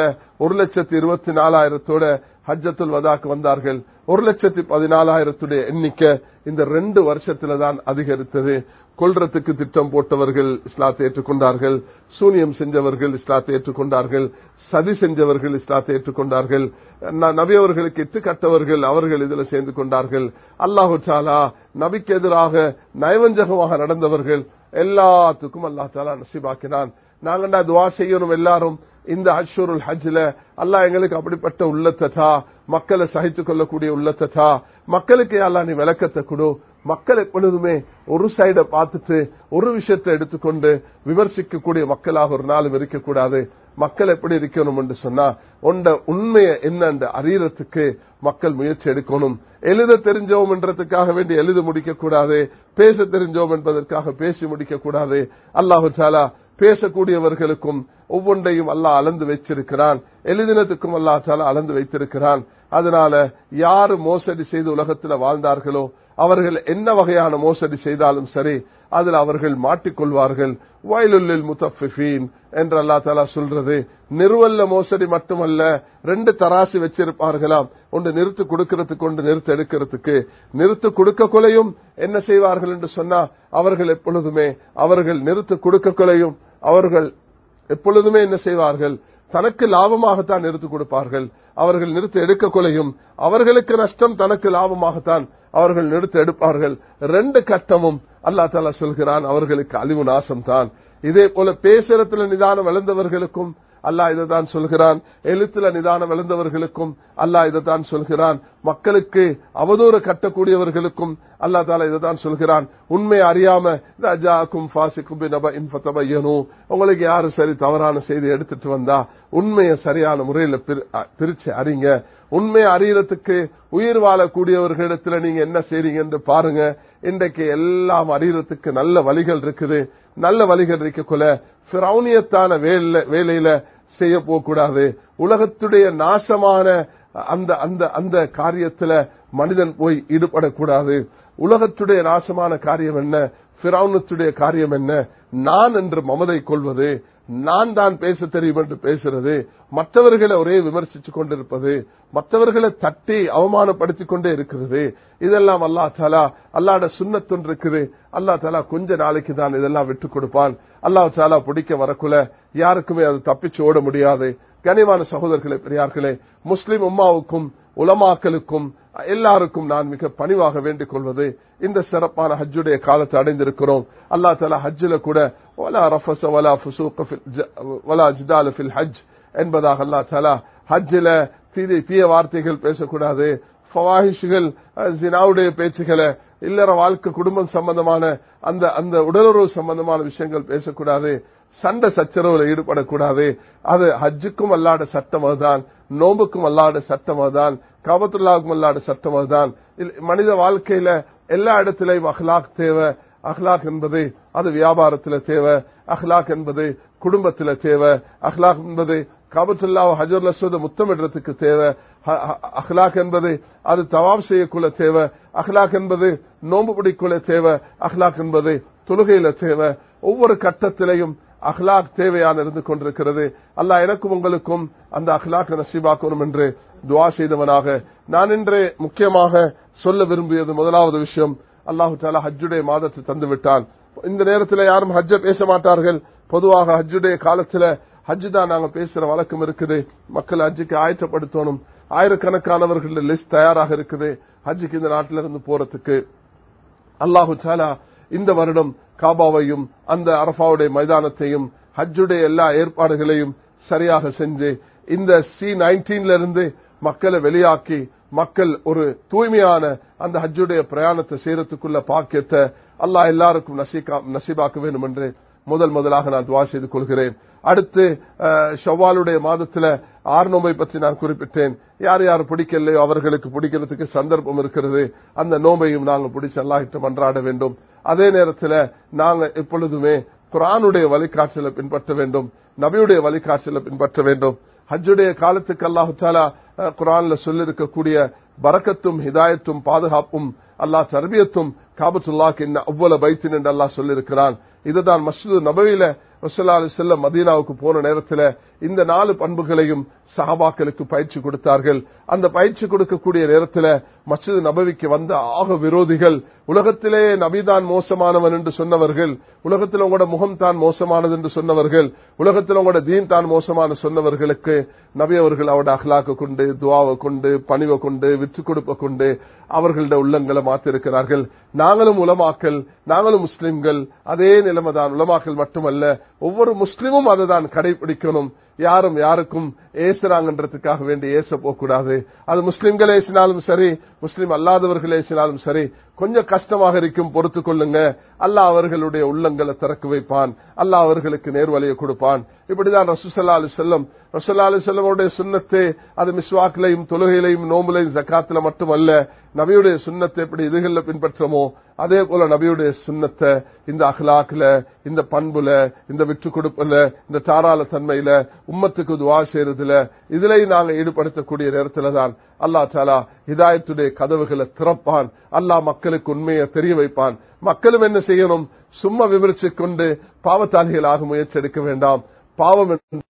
1,24,000 ஹஜ்ஜத்துல் வதாக்கு வந்தார்கள். 1,14,000 எண்ணிக்கை இந்த 2 வருஷத்துல தான் அதிகரித்தது. கொல்றதுக்கு திட்டம் போட்டவர்கள் இஸ்லாத்தை ஏற்றுக்கொண்டார்கள், சூனியம் செஞ்சவர்கள் இஸ்லாத்தை ஏற்றுக்கொண்டார்கள், சதி செஞ்சவர்கள் இஸ்லாத்தை ஏற்றுக்கொண்டார்கள், நபி அவர்களுக்கு இட்டு கட்டவர்கள் அவர்கள் இதில் சேர்ந்து கொண்டார்கள். அல்லாஹு தஆலா நபிக்கு எதிராக நயவஞ்சகமாக நடந்தவர்கள் எல்லாத்துக்கும் அல்லாஹ் தஆலா நசீபாக்கினான். நாங்கண்டா துவா செய்யணும் எல்லாரும் இந்த அஷ்ஷுருல் ஹஜ்ல அல்லாஹ் எங்களுக்கு அப்படிப்பட்ட உள்ளத்தா, மக்களை சகித்துக் கொள்ளக்கூடிய உள்ளத்தா, மக்களுக்கு அல்லாஹ் நீ விளக்கத்தை கொடு. மக்கள் எப்பொழுதுமே ஒரு சைட பார்த்துட்டு ஒரு விஷயத்தை எடுத்துக்கொண்டு விமர்சிக்கக்கூடிய மக்களாக ஒரு நாளும் இருக்கக்கூடாது. மக்கள் எப்படி இருக்கணும் என்று சொன்னா உண்மையை என்ன அறியறதுக்கு மக்கள் முயற்சி எடுக்கணும். எழுத தெரிஞ்சோம் என்றதுக்காக வேண்டி எழுத முடிக்க கூடாது, பேச தெரிஞ்சோம் என்பதற்காக பேசி முடிக்க கூடாது. அல்லாஹு தஆலா பேசக்கூடியவர்களுக்கும் ஒவ்வொன்றையும் அல்லாஹ் அளந்து வைத்திருக்கிறான், எழுதினத்துக்கும் அல்லாஹ் தஆலா அளந்து வைத்திருக்கிறான். அதனால யாரு மோசடி செய்து உலகத்தில் வாழ்ந்தார்களோ அவர்கள் என்ன வகையான மோசடி செய்தாலும் சரி அதில் அவர்கள் மாட்டிக்கொள்வார்கள். வயலுல்லில் முத்தஃபிஃபீன் என்று அல்லாஹ் தஆலா சொல்றது நிறுவல்ல மோசடி மட்டுமல்ல, 2 தராசு வச்சிருப்பார்களாம். ஒன்று நிறுத்து கொடுக்கிறதுக்கு, ஒன்று நிறுத்து எடுக்கிறதுக்கு. நிறுத்து கொடுக்க கொலையும் என்ன செய்வார்கள் என்று சொன்னா அவர்கள் எப்பொழுதுமே நிறுத்து கொடுக்க கொலையும் அவர்கள் எப்பொழுதுமே என்ன செய்வார்கள்? தனக்கு லாபமாகத்தான் நிறுத்து கொடுப்பார்கள். அவர்கள் நிறுத்து எடுக்க கொலையும் அவர்களுக்கு நஷ்டம், தனக்கு லாபமாகத்தான் அவர்கள் நிறுத்து எடுப்பார்கள். 2 கட்டமும் அல்லாஹ் தஆலா சொல்கிறான் அவர்களுக்கு அழிவு நாசம் தான். இதே போல பேசுறதுல நிதானம் இழந்தவர்களுக்கும் அல்லாஹ் இதைத்தான் சொல்கிறான், எழுத்துல நிதானம் இழந்தவர்களுக்கும் அல்லாஹ் இதைத்தான் சொல்கிறான், மக்களுக்கு அவதூறு கட்டக்கூடியவர்களுக்கும் அல்லாஹ் தஆலா இதைத்தான் சொல்கிறான். உண்மை அறியாம உங்களுக்கு யாரு சரி தவறான செய்தி எடுத்துட்டு வந்தா உண்மையை சரியான முறையில பிரிச்சு அறிங்க. உண்மையை அறியறதுக்கு உயிர் வாழக்கூடியவர்களிடத்துல நீங்க என்ன செய்றீங்க என்று பாருங்க. இன்றைக்கு எல்லாம் அறியறதுக்கு நல்ல வழிகள் இருக்குது. நல்ல வழிகள் இருக்கக்குள்ள ஃபிரௌனியத்தான வேலையில செய்ய போகக்கூடாது. உலகத்துடைய நாசமான அந்த காரியத்துல மனிதன் போய் ஈடுபடக்கூடாது. உலகத்துடைய நாசமான காரியம் என்ன? ஃபிரௌனுடைய காரியம் என்ன? நான் என்று மமதை கொள்வது, நான் தான் பேச தெரியும் என்று பேசுறது, மற்றவர்களை ஒரே விமர்சித்துக் கொண்டிருப்பது, மற்றவர்களை தட்டி அவமானப்படுத்திக் கொண்டே இருக்கிறது. இதெல்லாம் அல்லாஹ் தஆலா அல்லாஹ்வுடைய சுன்னத் ஒன்று இருக்குது. அல்லாஹ் தஆலா கொஞ்ச நாளைக்கு தான் இதெல்லாம் விட்டுக் கொடுப்பான். அல்லாஹ் தஆலா பிடிக்க வரக்குள்ள யாருக்குமே அது தப்பிச்சு ஓட முடியாது. கனிவான சகோதரர்களே, பெரியார்களே, முஸ்லிம் உம்மாவுக்கும் உலமாக்களுக்கும் எல்லாருக்கும் நான் மிக பணிவாக வேண்டிக் கொள்வது, இந்த சிறப்பான ஹஜ்ஜுடைய காலத்தை அடைந்திருக்கிறோம். அல்லாஹ் தஆலா ஹஜ்ஜில கூட வலா ரஃபஸ வலா ஃபுசூக வலா ஜிதால ஃபில் ஹஜ் என்பதாக அல்லாஹ் தஆலா ஹஜ்ஜில தீய வார்த்தைகள் பேசக்கூடாது, ஃபவாஹிஷ்கள், ஜினாவுடைய பேச்சுகளை, இல்லற வாழ்க்கை, குடும்பம் சம்பந்தமான அந்த உடலுறவு சம்பந்தமான விஷயங்கள் பேசக்கூடாது, சண்டை சச்சரவுல ஈடுபடக்கூடாது. அது ஹஜ்ஜுக்கும் அல்லாஹ்வுடைய சட்டம் அதுதான், நோம்புக்கும் அல்லாஹ்வுடைய சட்டம் அதுதான், காபத்துல்லாஹுக்கும் அல்லாஹ்வுடைய சட்டம் அதுதான். மனித வாழ்க்கையில எல்லா இடத்திலையும் அஹ்லாக் தேவை. அஹ்லாக் என்பது அது வியாபாரத்துல தேவை, அஹ்லாக் என்பது குடும்பத்துல தேவை, அஹ்லாக் என்பது காபத்துல்லாஹ் ஹஜ்ருல் அஸ்வத் முத்தமிடுறதுக்கு தேவை, அஹ்லாக் என்பது அது தவாப் செய்யக்குள்ள தேவை, அஹ்லாக் என்பது நோம்பு பிடிக்குள்ள தேவை, அஹ்லாக் என்பது தொழுகையில தேவை. ஒவ்வொரு கட்டத்திலையும் அஹ்லாக் தேவையான இருந்து கொண்டிருக்கிறது. அல்லாஹ் எனக்கும் உங்களுக்கும் அந்த அஹ்லாக் நசீபாக்கணும் என்று துஆ செய்தவனாக நான் இன்று முக்கியமாக சொல்ல விரும்பியது முதலாவது விஷயம், அல்லாஹு தஆலா ஹஜ்ஜுடைய மாதத்தை தந்து விட்டான். இந்த நேரத்தில் யாரும் ஹஜ்ஜை பேச மாட்டார்கள். பொதுவாக ஹஜ்ஜுடைய காலத்துல ஹஜ்ஜு தான் நாங்க பேசுற வழக்கம் இருக்குது. மக்கள் ஹஜ்ஜுக்கு ஆயத்தப்படுத்தணும். ஆயிரக்கணக்கானவர்கள் லிஸ்ட் தயாராக இருக்குது ஹஜ்ஜுக்கு இந்த நாட்டிலிருந்து போறதுக்கு. அல்லாஹு தஆலா இந்த வருடம் காபாவையும் அந்த அரஃபாவுடைய மைதானத்தையும் ஹஜ்ஜுடைய எல்லா ஏற்பாடுகளையும் சரியாக செஞ்சு இந்த C-19 இருந்து மக்களை வெளியாக்கி மக்கள் ஒரு தூய்மையான அந்த ஹஜ்ஜுடைய பிரயாணத்தை செய்யறதுக்குள்ள பாக்கியத்தை அல்லாஹ் எல்லாருக்கும் நசீபாக்க வேண்டும் என்று முதலாக நான் துஆ செய்து கொள்கிறேன். அடுத்து ஷவ்வாலுடைய மாதத்துல 6 நோன்பை பற்றி நான் குறிப்பிட்டேன். யார் யார் பிடிக்கலையோ அவர்களுக்கு பிடிக்கிறதுக்கு சந்தர்ப்பம் இருக்கிறது. அந்த நோன்பையும் நாங்கள் பிடிச்சு அல்லாஹ்விடம் மன்றாட வேண்டும். அதே நேரத்தில் நாங்க எப்பொழுதுமே குர்ஆனுடைய வழிகாட்டலை பின்பற்ற வேண்டும், நபியுடைய வழிகாட்டலை பின்பற்ற வேண்டும். ஹஜ்ஜுடைய காலத்துக்கு அல்லாஹ் தஆலா குர்ஆன்ல சொல்லிருக்கக்கூடிய பரக்கத்தும் ஹிதாயத்தும் பாதுகாப்பும் அல்லாஹ் தர்பியத்தும் காபத்துல்லாஹ்க்கு இன்ன அவ்வல பைத்தின் என்று அல்லாஹ் சொல்லியிருக்கிறான். இதுதான் மஸ்ஜித் நபவியில ரசூலுல்லாஹி அலைஹி வஸல்லம் மதீனாவுக்கு போன நேரத்தில் இந்த 4 பண்புகளையும் சஹாபாக்களுக்கு பயிற்சி கொடுத்தார்கள். அந்த பயிற்சி கொடுக்கக்கூடிய நேரத்தில் மஸ்ஜித் நபவிக்கு வந்த ஆக விரோதிகள், உலகத்திலே நபிதான் மோசமானவன் என்று சொன்னவர்கள், உலகத்தில் உங்களோட முகம் தான் மோசமானது என்று சொன்னவர்கள், உலகத்தில் உங்களோட தீன் தான் மோசமான சொன்னவர்களுக்கு நபி அவர்கள் அவருடைய அஹ்லாக்க கொண்டு, துஆவை கொண்டு, பணிவை கொண்டு, விற்று கொடுப்பை கொண்டு அவர்களுடைய உள்ளங்களை மாற்றிருக்கிறார்கள். நாங்களும் உலமாக்கள், நாங்களும் முஸ்லிம்கள், அதே நிலைமைதான். உலமாக்கள் மட்டுமல்ல, ஒவ்வொரு முஸ்லிமும் அதை தான் கடைபிடிக்கணும். யாரும் யாருக்கும் ஏசுறாங்கன்றதுக்காக வேண்டி ஏச போகக்கூடாது. அது முஸ்லிம்கள் ஏசினாலும் சரி, முஸ்லிம் அல்லாதவர்கள் ஏசினாலும் சரி, கொஞ்சம் கஷ்டமாக இருக்கும், பொறுத்து கொள்ளுங்க. அல்லாஹ் அவர்களுடைய உள்ளங்களை திறக்க வைப்பான், அல்லாஹ் அவர்களுக்கு நேர்வழியை கொடுப்பான். இப்படிதான் ரசூலுல்லாஹி அலைஹி வஸல்லம் சுன்னத்தை அது மிஸ்வாக்லையும் தொழுகையிலையும் நோம்புலையும் ஜகாத்துல மட்டுமல்ல, நபியுடைய சுன்னத்தை எப்படி இதுகளில் பின்பற்றமோ அதே போல நபியுடைய சுன்னத்தை இந்த அஹ்லாக்ல, இந்த பண்புல, இந்த விற்று கொடுப்புல, இந்த தாராள தன்மையில, உம்மத்துக்கு துஆ செய்யறதுல, இதுலையும் நாங்கள் ஈடுபடுத்தக்கூடிய நேரத்தில் தான் அல்லாஹ் தஆலா ஹிதாயத்துடைய கதவுகளை திறப்பான். அல்லாஹ் மக்களுக்கு உண்மையை தெரிய வைப்பான். மக்களும் என்ன செய்யணும்? சும்மா விமர்சிக் கொண்டு பாவத்தாளிகளாக முயற்சி எடுக்க வேண்டாம். பாவம்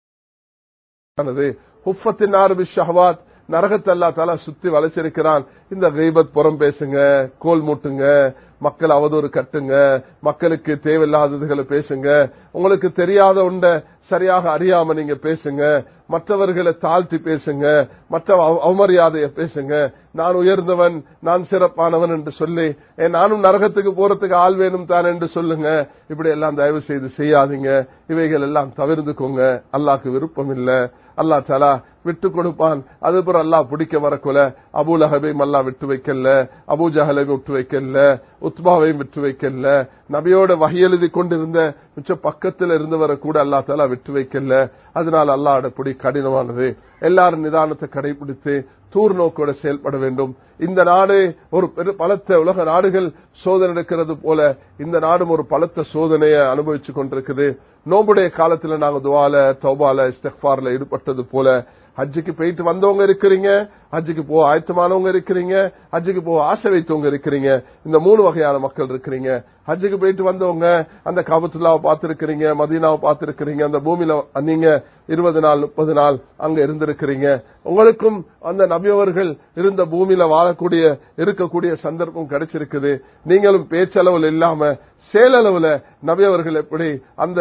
ஹுஃபத்தின் ஆரபி ஷஹவாத், நரகத்தை அல்லாஹ் தஆலா சுத்தி வளைச்சிருக்கிறான். இந்த கீபத் புறம் பேசுங்க, கோல் மூட்டுங்க, மக்கள் அவதூறு கட்டுங்க, மக்களுக்கு தேவையில்லாததுகளை பேசுங்க, உங்களுக்கு தெரியாத ஒன்றை சரியாக அறியாம நீங்க பேசுங்க, மற்றவர்களை தாழ்த்தி பேசுங்க, மற்ற அவமரியாதையை பேசுங்க, நான் உயர்ந்தவன், நான் சிறப்பானவன் என்று சொல்லி நானும் நரகத்துக்கு போறதுக்கு ஆள் வேணும் தான் என்று சொல்லுங்க. இப்படி எல்லாம் தயவு செய்து செய்யாதீங்க. இவைகள் எல்லாம் தவிர்த்துக்கோங்க. அல்லாஹ்க்கு விருப்பம் இல்ல. அல்லாஹ் தஆலா விட்டு கொடுப்பான். அதுபோல அல்லாஹ் பிடிக்க வரக்குல அபூ லஹபையும் அல்லாஹ் விட்டு வைக்கல, அபூ ஜஹலையும் விட்டு வைக்கல, உத்பாவையும் விட்டு வைக்கல, நபியோட வஹி எழுதி கொண்டிருந்த மிச்ச பக்கத்தில் இருந்தவரை கூட அல்லாஹ் தஆலா விட்டு வைக்கல. அதனால அல்லாஹ்வோட பிடி கடினமானது. எல்லாரும் நிதானத்தை கடைபிடித்து தூர் நோக்கோட செயல்பட வேண்டும். இந்த நாடு ஒரு பலத்த உலக நாடுகள் சோதனை எடுக்கிறது போல இந்த நாடும் ஒரு பலத்த சோதனையை அனுபவிச்சு கொண்டிருக்குது. நோம்புடைய காலத்துல நாங்க துஆல, தௌபால, இஸ்திக்ஃபார்ல ஈடுபட்டது போல ஹஜ்ஜுக்கு போயிட்டு வந்தவங்க இருக்கிறீங்க, ஹஜ்ஜுக்கு போக ஆயத்தமானவங்க இருக்கிறீங்க, ஹஜ்ஜுக்கு போக ஆசை வைத்தவங்க இருக்கிறீங்க. இந்த 3 வகையான மக்கள் இருக்கிறீங்க. ஹஜ்ஜுக்கு போயிட்டு வந்தவங்க அந்த காபத்துல்லாவை பார்த்திருக்கிறீங்க, மதீனாவை பார்த்திருக்கிறீங்க, அந்த பூமியில நீங்க 20 நாள் 30 நாள் அங்க இருந்திருக்கிறீங்க. உங்களுக்கும் அந்த நபியவர்கள் இருந்த பூமியில இருக்கக்கூடிய சந்தர்ப்பம் கிடைச்சிருக்குது. நீங்களும் பேச்சளவில் இல்லாம செயலளவுல நபியவர்கள் எப்படி அந்த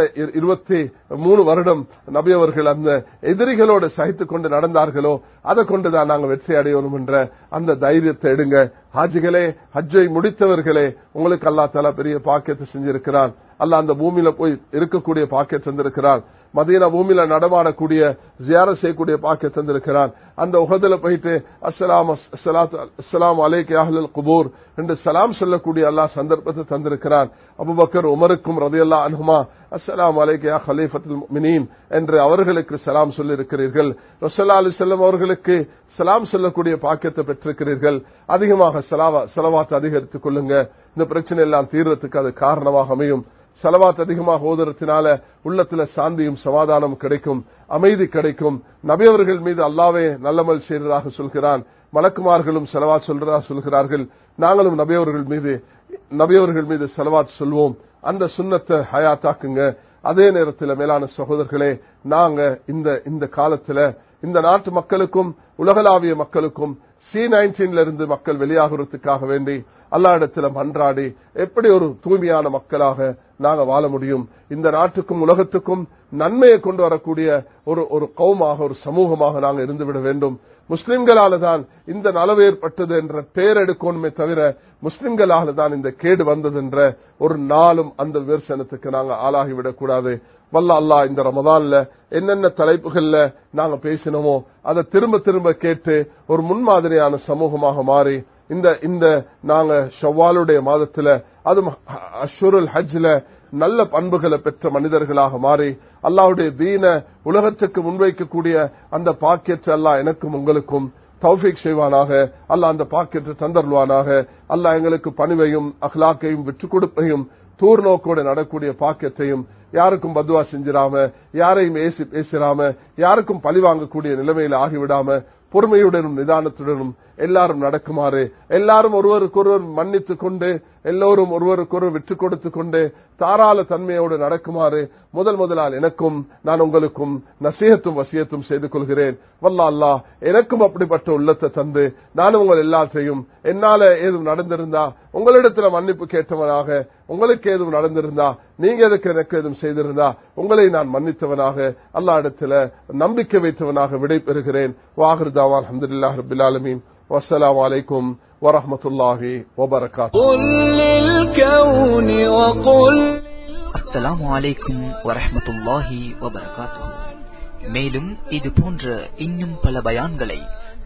23 வருடம் நபியவர்கள் அந்த எதிரிகளோடு சகித்துக் கொண்டு நடந்தார்களோ அதை கொண்டுதான் நாங்கள் வெற்றி அடையணும் என்ற அந்த தைரியத்தை எடுங்க. ஹாஜிகளே, ஹஜ்ஜை முடித்தவர்களே, உங்களுக்கு அல்லாஹ் தஆலா பெரிய பாக்கியத்தை செஞ்சிருக்கிறான். அல்லாஹ் அந்த பூமியில போய் இருக்கக்கூடிய பாக்கியத்தை தந்திருக்கிறான். மதீனா பூமியில நடமாடக்கூடிய ஜியாரத் செய்யக்கூடிய பாக்கியத்தை தந்திருக்கிறான். அந்த உஹதுல போயிட்டு அஸ்ஸலாமு அலைக்க அஹ்லல் குபூர் என்று சலாம் சொல்லக்கூடிய அல்லாஹ் சந்தர்ப்பத்தை தந்திருக்கிறான். அபூபக்கர் உமருக்கும் ரலியல்லாஹு அன்ஹுமா அஸ்ஸலாமு அலைக்க யா கலீஃபத்துல் முஃமினீன் என்று அவர்களுக்கு சலாம் சொல்லி இருக்கிறீர்கள். ரசூலுல்லாஹி அலைஹி வஸல்லம் அவர்களுக்கு சலாம் சொல்லக்கூடிய பாக்கியத்தை பெற்றிருக்கிறீர்கள். அதிகமாக ஸலவாத் அதிகரித்துக் கொள்ளுங்க. இந்த பிரச்சனை எல்லாம் தீர்றதுக்கு அது காரணமாக அமையும். ஸலவாத் அதிகமாக ஓதுறதுனால உள்ளத்துல சாந்தியும் சமாதானம் கிடைக்கும், அமைதி கிடைக்கும். நபியவர்கள் மீது அல்லாஹ்வே நல்லமல் செய்ததாக சொல்கிறான். மலக்குமார்களும் ஸலவாத் சொல்கிறார்கள். நாங்களும் நபியவர்கள் மீது ஸலவாத் சொல்வோம். அந்த சுன்னத்தை ஹயாத்தாக்குங்க. அதே நேரத்தில் மேலான சகோதரர்களே, நாங்க இந்த காலத்துல இந்த நாட்டு மக்களுக்கும் உலகளாவிய மக்களுக்கும் C-19 இருந்து மக்கள் வெளியாகிறதுக்காக வேண்டி அல்லாஹ்விடத்துல மன்றாடி எப்படி ஒரு தூய்மையான மக்களாக நாங்க வாழ முடியும், இந்த நாட்டுக்கும் உலகத்துக்கும் நன்மையை கொண்டு வரக்கூடிய ஒரு கௌமாக ஒரு சமூகமாக நாங்க இருந்துவிட வேண்டும். முஸ்லிம்களால தான் இந்த நலவு ஏற்பட்டது என்ற பெயர் எடுக்கணுமே தவிர முஸ்லிம்களால தான் இந்த கேடு வந்தது என்ற ஒரு நாளும் அந்த விமர்சனத்துக்கு நாங்க ஆளாகிவிடக் கூடாது. வல்ல அல்லாஹ் இந்த ரமதான்ல என்னென்ன தலைப்புகள்ல நாங்க பேசினோமோ அதை திரும்ப திரும்ப கேட்டு ஒரு முன்மாதிரியான சமூகமாக மாறி இந்த நாங்க ஷவ்வாலுடைய மாதத்துல அது அஷ்ஹுருல் ஹஜ்ல நல்ல பண்புகளை பெற்ற மனிதர்களாக மாறி அல்லாஹ்வுடைய தீன உலகத்துக்கு முன்வைக்கக்கூடிய அந்த பாக்கியத்தை அல்லாஹ் எனக்கும் உங்களுக்கும் தௌஃபீக் செய்வானாக. அல்லாஹ் அந்த பாக்கியத்தை தந்தருள்வானாக. அல்லாஹ் எங்களுக்கு பணிவையும் அக்லாக்கையும் விட்டுக் கொடுப்பையும் தூர்நோக்கோடு நடக்கூடிய பாக்கியத்தையும், யாருக்கும் பத்வா செஞ்சிடாம, யாரையும் ஏசி பேசிடாம, யாருக்கும் பழி வாங்கக்கூடிய நிலைமையில ஆகிவிடாம பொறுமையுடனும் நிதானத்துடனும் எல்லாரும் நடக்குமாறு, எல்லாரும் ஒருவருக்கொருவர் மன்னித்துக் கொண்டு, எல்லோரும் ஒருவருக்கொருவர் விட்டுக் கொடுத்துக் கொண்டு தாராள தன்மையோடு நடக்குமாறு முதலால் எனக்கும் நான் உங்களுக்கும் நசீஹத்தும் வசியத்தும் செய்து கொள்கிறேன். வல்லா அல்லாஹ் எனக்கும் அப்படிப்பட்ட உள்ளத்தை தந்து நான் உங்கள் எல்லாத்தையும் என்னால ஏதும் நடந்திருந்தா உங்களிடத்துல மன்னிப்பு கேட்டவனாக, உங்களுக்கு ஏதும் நடந்திருந்தா நீங்க எதுக்கு எனக்கு எதுவும் செய்திருந்தா உங்களை நான் மன்னித்தவனாக, அல்லாஹ் இடத்துல நம்பிக்கை வைத்தவனாக விடை பெறுகிறேன். வாஹிர் தாவான் அல்ஹம்துலில்லாஹி ரப்பில் ஆலமீன். வஸ்ஸலாமு அலைக்கும் வரஹ்மத்துல்லாஹி வபரகாத்துஹு. அஸ்ஸலாமு அலைக்கும் வரஹ்மத்துல்லாஹி வபரகாத்துஹு. மேலும் இது போன்ற இன்னும் பல பயான்களை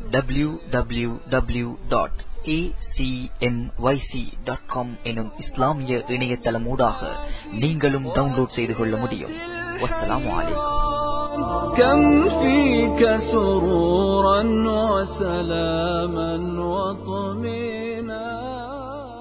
www.acmyc.com எனும் இஸ்லாமிய இணையதளமூடாக நீங்களும் டவுன்லோட் செய்து கொள்ள முடியும். வஸ்ஸலாமு அலைக்கும். كم فيك سرورا وسلاما وطمئنانا